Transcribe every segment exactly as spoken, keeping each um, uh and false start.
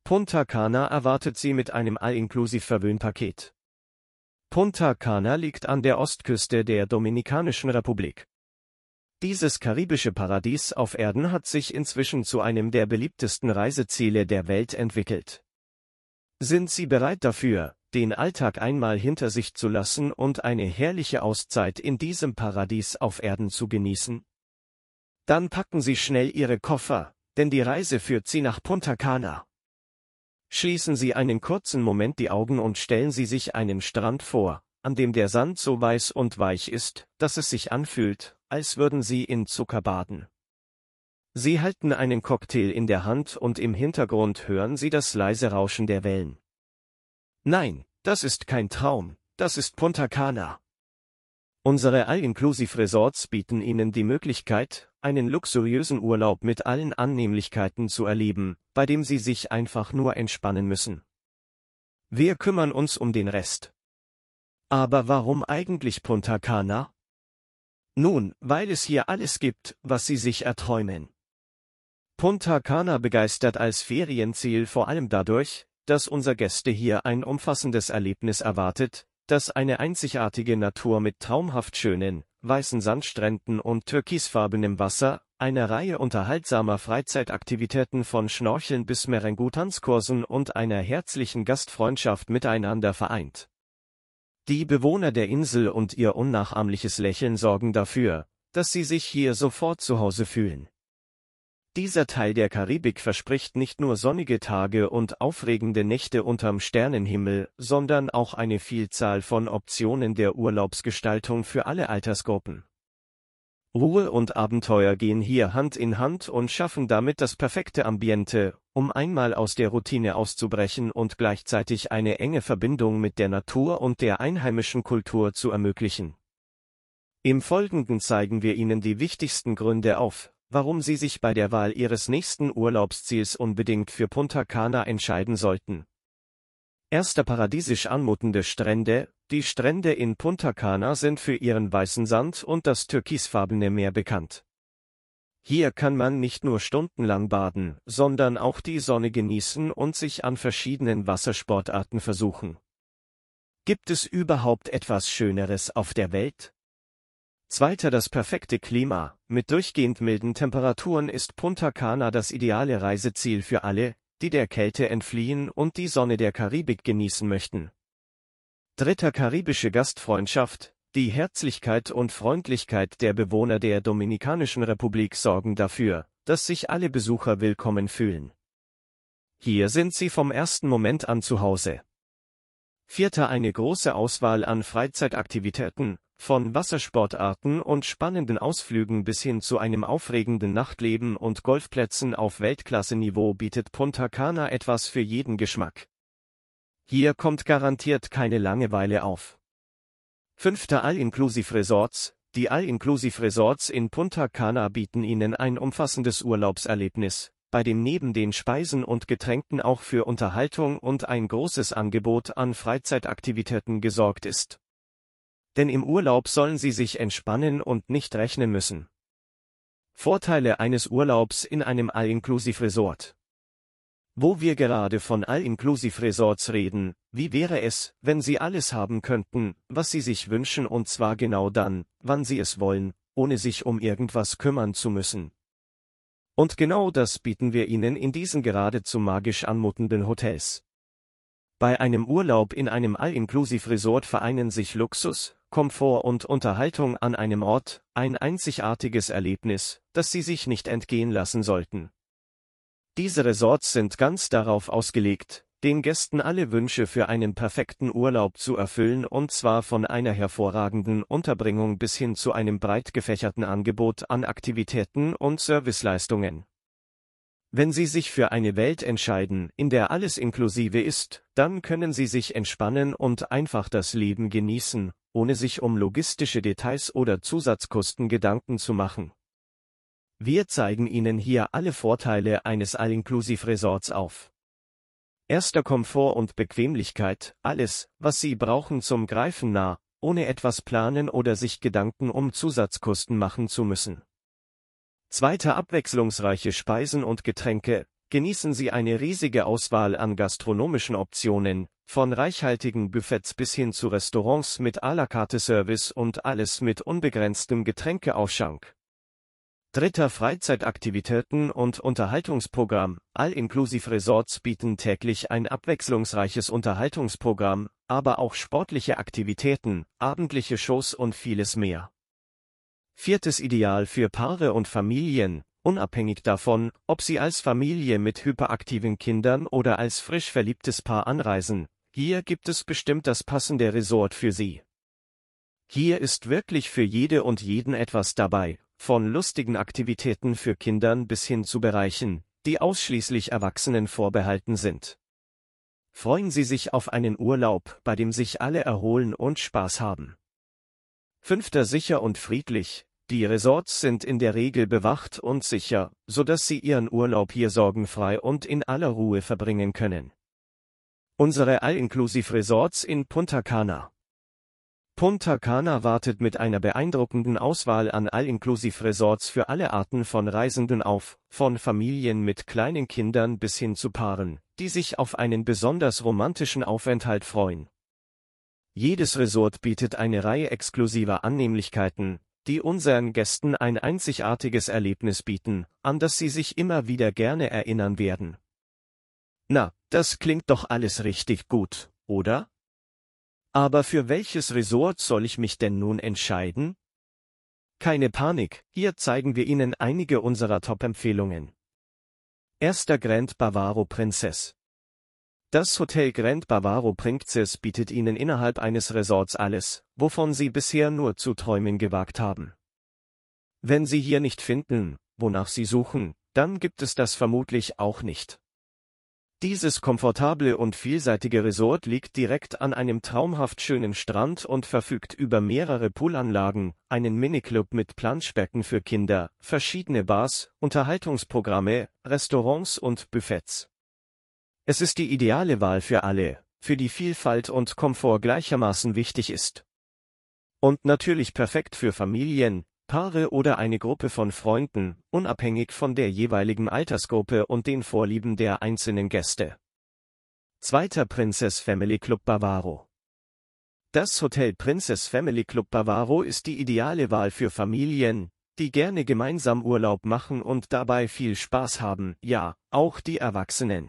Punta Cana erwartet Sie mit einem All-Inclusive-Verwöhnpaket. Punta Cana liegt an der Ostküste der Dominikanischen Republik. Dieses karibische Paradies auf Erden hat sich inzwischen zu einem der beliebtesten Reiseziele der Welt entwickelt. Sind Sie bereit dafür, den Alltag einmal hinter sich zu lassen und eine herrliche Auszeit in diesem Paradies auf Erden zu genießen? Dann packen Sie schnell Ihre Koffer, denn die Reise führt Sie nach Punta Cana. Schließen Sie einen kurzen Moment die Augen und stellen Sie sich einen Strand vor, an dem der Sand so weiß und weich ist, dass es sich anfühlt, als würden Sie in Zucker baden. Sie halten einen Cocktail in der Hand und im Hintergrund hören Sie das leise Rauschen der Wellen. Nein, das ist kein Traum, das ist Punta Cana. Unsere All-Inclusive-Resorts bieten Ihnen die Möglichkeit, einen luxuriösen Urlaub mit allen Annehmlichkeiten zu erleben, bei dem Sie sich einfach nur entspannen müssen. Wir kümmern uns um den Rest. Aber warum eigentlich Punta Cana? Nun, weil es hier alles gibt, was Sie sich erträumen. Punta Cana begeistert als Ferienziel vor allem dadurch, dass unsere Gäste hier ein umfassendes Erlebnis erwartet, das eine einzigartige Natur mit traumhaft schönen, weißen Sandstränden und türkisfarbenem Wasser, einer Reihe unterhaltsamer Freizeitaktivitäten von Schnorcheln bis Merengue-Tanzkursen und einer herzlichen Gastfreundschaft miteinander vereint. Die Bewohner der Insel und ihr unnachahmliches Lächeln sorgen dafür, dass sie sich hier sofort zu Hause fühlen. Dieser Teil der Karibik verspricht nicht nur sonnige Tage und aufregende Nächte unterm Sternenhimmel, sondern auch eine Vielzahl von Optionen der Urlaubsgestaltung für alle Altersgruppen. Ruhe und Abenteuer gehen hier Hand in Hand und schaffen damit das perfekte Ambiente, um einmal aus der Routine auszubrechen und gleichzeitig eine enge Verbindung mit der Natur und der einheimischen Kultur zu ermöglichen. Im Folgenden zeigen wir Ihnen die wichtigsten Gründe auf, warum Sie sich bei der Wahl Ihres nächsten Urlaubsziels unbedingt für Punta Cana entscheiden sollten. Erster paradiesisch anmutende Strände. Die Strände in Punta Cana sind für ihren weißen Sand und das türkisfarbene Meer bekannt. Hier kann man nicht nur stundenlang baden, sondern auch die Sonne genießen und sich an verschiedenen Wassersportarten versuchen. Gibt es überhaupt etwas Schöneres auf der Welt? Zweiter das perfekte Klima. Mit durchgehend milden Temperaturen ist Punta Cana das ideale Reiseziel für alle, die der Kälte entfliehen und die Sonne der Karibik genießen möchten. Dritter karibische Gastfreundschaft. Die Herzlichkeit und Freundlichkeit der Bewohner der Dominikanischen Republik sorgen dafür, dass sich alle Besucher willkommen fühlen. Hier sind sie vom ersten Moment an zu Hause. Vierter eine große Auswahl an Freizeitaktivitäten, von Wassersportarten und spannenden Ausflügen bis hin zu einem aufregenden Nachtleben und Golfplätzen auf Weltklasse-Niveau bietet Punta Cana etwas für jeden Geschmack. Hier kommt garantiert keine Langeweile auf. Fünfter All-Inclusive-Resorts. Die All-Inclusive-Resorts in Punta Cana bieten Ihnen ein umfassendes Urlaubserlebnis, bei dem neben den Speisen und Getränken auch für Unterhaltung und ein großes Angebot an Freizeitaktivitäten gesorgt ist. Denn im Urlaub sollen Sie sich entspannen und nicht rechnen müssen. Vorteile eines Urlaubs in einem All-Inclusive-Resort. Wo wir gerade von All-Inclusive-Resorts reden, wie wäre es, wenn Sie alles haben könnten, was Sie sich wünschen und zwar genau dann, wann Sie es wollen, ohne sich um irgendwas kümmern zu müssen. Und genau das bieten wir Ihnen in diesen geradezu magisch anmutenden Hotels. Bei einem Urlaub in einem All-Inclusive-Resort vereinen sich Luxus, Komfort und Unterhaltung an einem Ort, ein einzigartiges Erlebnis, das Sie sich nicht entgehen lassen sollten. Diese Resorts sind ganz darauf ausgelegt, den Gästen alle Wünsche für einen perfekten Urlaub zu erfüllen und zwar von einer hervorragenden Unterbringung bis hin zu einem breit gefächerten Angebot an Aktivitäten und Serviceleistungen. Wenn Sie sich für eine Welt entscheiden, in der alles inklusive ist, dann können Sie sich entspannen und einfach das Leben genießen, ohne sich um logistische Details oder Zusatzkosten Gedanken zu machen. Wir zeigen Ihnen hier alle Vorteile eines All-Inclusive-Resorts auf. Erster Komfort und Bequemlichkeit, alles, was Sie brauchen zum Greifen nah, ohne etwas planen oder sich Gedanken um Zusatzkosten machen zu müssen. Zweiter abwechslungsreiche Speisen und Getränke, genießen Sie eine riesige Auswahl an gastronomischen Optionen, von reichhaltigen Buffets bis hin zu Restaurants mit à la carte Service und alles mit unbegrenztem Getränkeausschank. Dritter Freizeitaktivitäten und Unterhaltungsprogramm. All-Inclusive Resorts bieten täglich ein abwechslungsreiches Unterhaltungsprogramm, aber auch sportliche Aktivitäten, abendliche Shows und vieles mehr. Viertes Ideal für Paare und Familien. Unabhängig davon, ob Sie als Familie mit hyperaktiven Kindern oder als frisch verliebtes Paar anreisen, hier gibt es bestimmt das passende Resort für Sie. Hier ist wirklich für jede und jeden etwas dabei, von lustigen Aktivitäten für Kindern bis hin zu Bereichen, die ausschließlich Erwachsenen vorbehalten sind. Freuen Sie sich auf einen Urlaub, bei dem sich alle erholen und Spaß haben. Fünfter Sicher und friedlich. Die Resorts sind in der Regel bewacht und sicher, sodass Sie Ihren Urlaub hier sorgenfrei und in aller Ruhe verbringen können. Unsere All-Inclusive Resorts in Punta Cana. Punta Cana wartet mit einer beeindruckenden Auswahl an All-Inclusive Resorts für alle Arten von Reisenden auf, von Familien mit kleinen Kindern bis hin zu Paaren, die sich auf einen besonders romantischen Aufenthalt freuen. Jedes Resort bietet eine Reihe exklusiver Annehmlichkeiten, die unseren Gästen ein einzigartiges Erlebnis bieten, an das sie sich immer wieder gerne erinnern werden. Na, das klingt doch alles richtig gut, oder? Aber für welches Resort soll ich mich denn nun entscheiden? Keine Panik, hier zeigen wir Ihnen einige unserer Top-Empfehlungen. Erster Grand Bavaro Princess. Das Hotel Grand Bavaro Princess bietet Ihnen innerhalb eines Resorts alles, wovon Sie bisher nur zu träumen gewagt haben. Wenn Sie hier nicht finden, wonach Sie suchen, dann gibt es das vermutlich auch nicht. Dieses komfortable und vielseitige Resort liegt direkt an einem traumhaft schönen Strand und verfügt über mehrere Poolanlagen, einen Miniclub mit Planschbecken für Kinder, verschiedene Bars, Unterhaltungsprogramme, Restaurants und Buffets. Es ist die ideale Wahl für alle, für die Vielfalt und Komfort gleichermaßen wichtig ist. Und natürlich perfekt für Familien, Paare oder eine Gruppe von Freunden, unabhängig von der jeweiligen Altersgruppe und den Vorlieben der einzelnen Gäste. Zweiter Princess Family Club Bavaro. Das Hotel Princess Family Club Bavaro ist die ideale Wahl für Familien, die gerne gemeinsam Urlaub machen und dabei viel Spaß haben, ja, auch die Erwachsenen.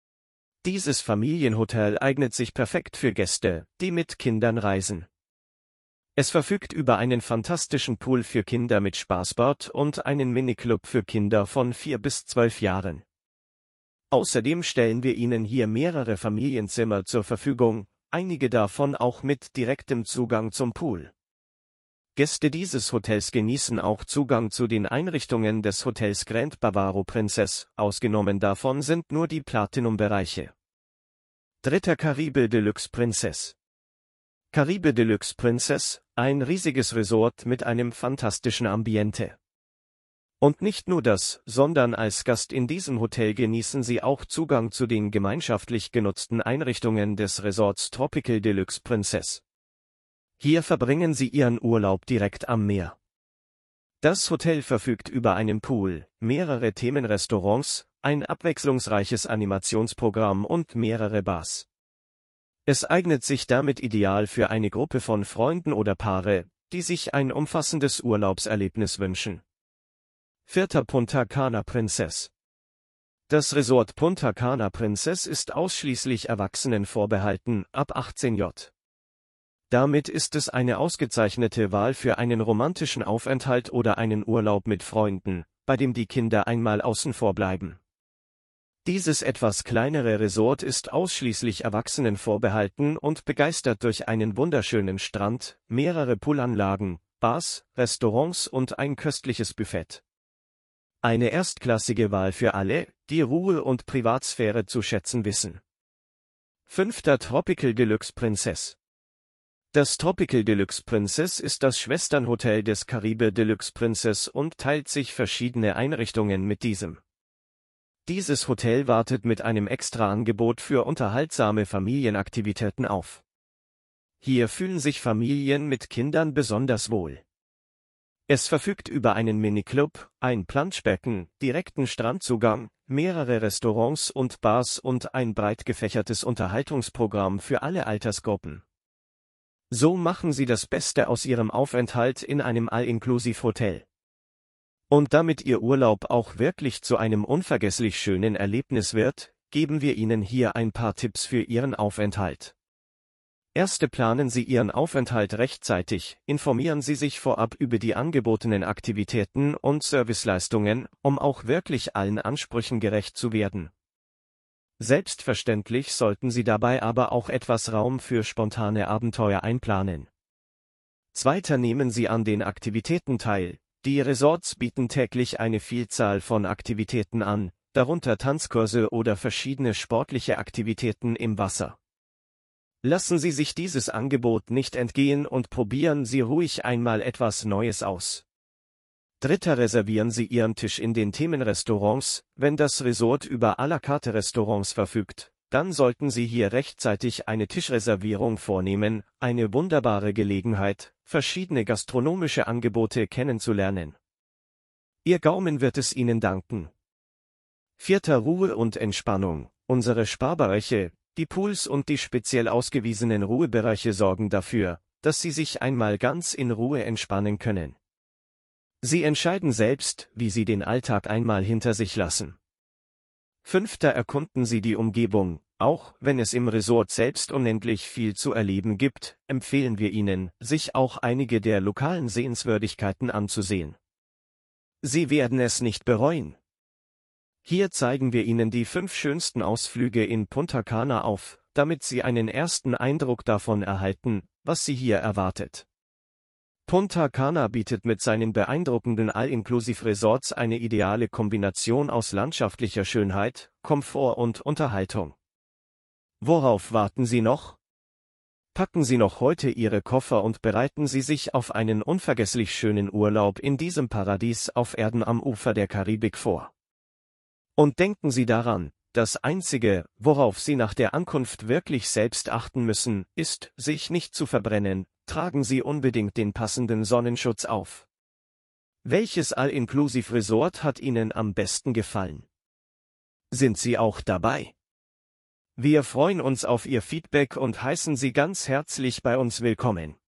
Dieses Familienhotel eignet sich perfekt für Gäste, die mit Kindern reisen. Es verfügt über einen fantastischen Pool für Kinder mit Spaßbad und einen Miniclub für Kinder von vier bis zwölf Jahren. Außerdem stellen wir Ihnen hier mehrere Familienzimmer zur Verfügung, einige davon auch mit direktem Zugang zum Pool. Gäste dieses Hotels genießen auch Zugang zu den Einrichtungen des Hotels Grand Bavaro Princess, ausgenommen davon sind nur die Platinum-Bereiche. Dritter Caribe Deluxe Princess. Caribe Deluxe Princess, ein riesiges Resort mit einem fantastischen Ambiente. Und nicht nur das, sondern als Gast in diesem Hotel genießen Sie auch Zugang zu den gemeinschaftlich genutzten Einrichtungen des Resorts Tropical Deluxe Princess. Hier verbringen Sie Ihren Urlaub direkt am Meer. Das Hotel verfügt über einen Pool, mehrere Themenrestaurants, ein abwechslungsreiches Animationsprogramm und mehrere Bars. Es eignet sich damit ideal für eine Gruppe von Freunden oder Paare, die sich ein umfassendes Urlaubserlebnis wünschen. Vierter Punta Cana Princess. Das Resort Punta Cana Princess ist ausschließlich Erwachsenen vorbehalten, ab achtzehn Jahren. Damit ist es eine ausgezeichnete Wahl für einen romantischen Aufenthalt oder einen Urlaub mit Freunden, bei dem die Kinder einmal außen vor bleiben. Dieses etwas kleinere Resort ist ausschließlich Erwachsenen vorbehalten und begeistert durch einen wunderschönen Strand, mehrere Poolanlagen, Bars, Restaurants und ein köstliches Buffet. Eine erstklassige Wahl für alle, die Ruhe und Privatsphäre zu schätzen wissen. Fünfter Tropical Deluxe Princess. Das Tropical Deluxe Princess ist das Schwesternhotel des Caribe Deluxe Princess und teilt sich verschiedene Einrichtungen mit diesem. Dieses Hotel wartet mit einem Extraangebot für unterhaltsame Familienaktivitäten auf. Hier fühlen sich Familien mit Kindern besonders wohl. Es verfügt über einen Miniclub, ein Planschbecken, direkten Strandzugang, mehrere Restaurants und Bars und ein breit gefächertes Unterhaltungsprogramm für alle Altersgruppen. So machen Sie das Beste aus Ihrem Aufenthalt in einem All-Inclusive-Hotel. Und damit Ihr Urlaub auch wirklich zu einem unvergesslich schönen Erlebnis wird, geben wir Ihnen hier ein paar Tipps für Ihren Aufenthalt. Erste Planen Sie Ihren Aufenthalt rechtzeitig, informieren Sie sich vorab über die angebotenen Aktivitäten und Serviceleistungen, um auch wirklich allen Ansprüchen gerecht zu werden. Selbstverständlich sollten Sie dabei aber auch etwas Raum für spontane Abenteuer einplanen. Zweiter nehmen Sie an den Aktivitäten teil. Die Resorts bieten täglich eine Vielzahl von Aktivitäten an, darunter Tanzkurse oder verschiedene sportliche Aktivitäten im Wasser. Lassen Sie sich dieses Angebot nicht entgehen und probieren Sie ruhig einmal etwas Neues aus. Dritter, reservieren Sie Ihren Tisch in den Themenrestaurants. Wenn das Resort über à la carte Restaurants verfügt, dann sollten Sie hier rechtzeitig eine Tischreservierung vornehmen, eine wunderbare Gelegenheit, verschiedene gastronomische Angebote kennenzulernen. Ihr Gaumen wird es Ihnen danken. Vierter, Ruhe und Entspannung. Unsere Sparbereiche, die Pools und die speziell ausgewiesenen Ruhebereiche sorgen dafür, dass Sie sich einmal ganz in Ruhe entspannen können. Sie entscheiden selbst, wie Sie den Alltag einmal hinter sich lassen. Fünfter, erkunden Sie die Umgebung. Auch wenn es im Resort selbst unendlich viel zu erleben gibt, empfehlen wir Ihnen, sich auch einige der lokalen Sehenswürdigkeiten anzusehen. Sie werden es nicht bereuen. Hier zeigen wir Ihnen die fünf schönsten Ausflüge in Punta Cana auf, damit Sie einen ersten Eindruck davon erhalten, was Sie hier erwartet. Punta Cana bietet mit seinen beeindruckenden All-Inclusive-Resorts eine ideale Kombination aus landschaftlicher Schönheit, Komfort und Unterhaltung. Worauf warten Sie noch? Packen Sie noch heute Ihre Koffer und bereiten Sie sich auf einen unvergesslich schönen Urlaub in diesem Paradies auf Erden am Ufer der Karibik vor. Und denken Sie daran, das Einzige, worauf Sie nach der Ankunft wirklich selbst achten müssen, ist, sich nicht zu verbrennen. Tragen Sie unbedingt den passenden Sonnenschutz auf. Welches All-Inclusive-Resort hat Ihnen am besten gefallen? Sind Sie auch dabei? Wir freuen uns auf Ihr Feedback und heißen Sie ganz herzlich bei uns willkommen.